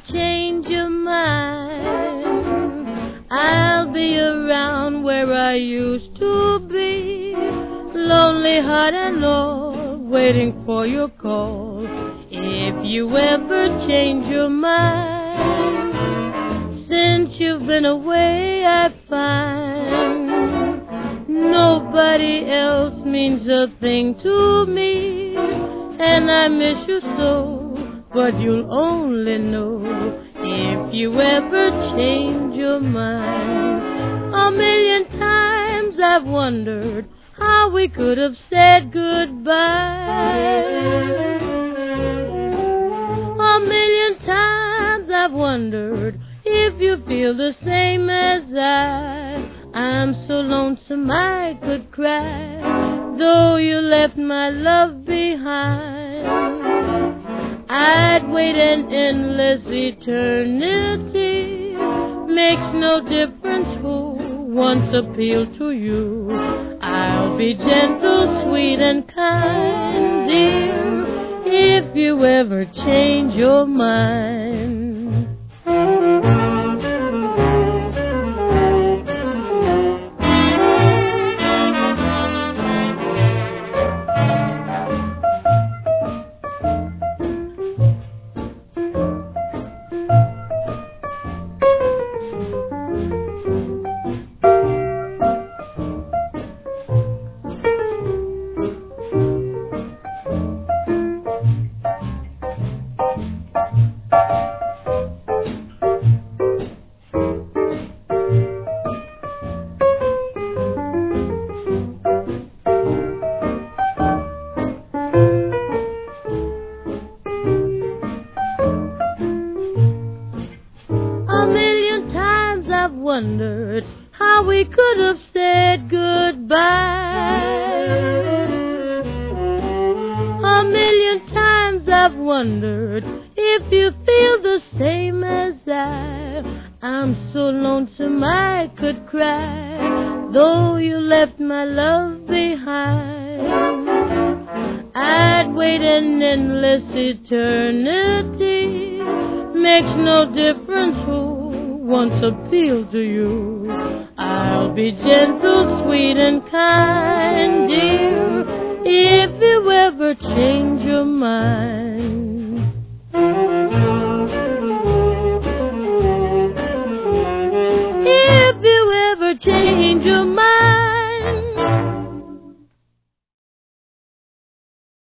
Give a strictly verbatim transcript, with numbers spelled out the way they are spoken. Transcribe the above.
change your mind, I'll be around where I used to be, lonely heart and all, waiting for your call. If you ever change your mind, since you've been away, I find nobody else means a thing to me, and I miss you so. But you'll only know if you ever change your mind. A million times I've wondered how we could have said goodbye. A million times I've wondered if you feel the same as I. I'm so lonesome I could cry, though you left my love behind. I'd wait an endless eternity, makes no difference who once appealed to you. I'll be gentle, sweet and kind, dear, if you ever change your mind. Wondered how we could have said goodbye. A million times I've wondered if you feel the same as I. I'm so lonesome I could cry, though you left my love behind. I'd wait an endless eternity, makes no difference who once appealed to you. I'll be gentle, sweet and kind, dear, if you ever change your mind.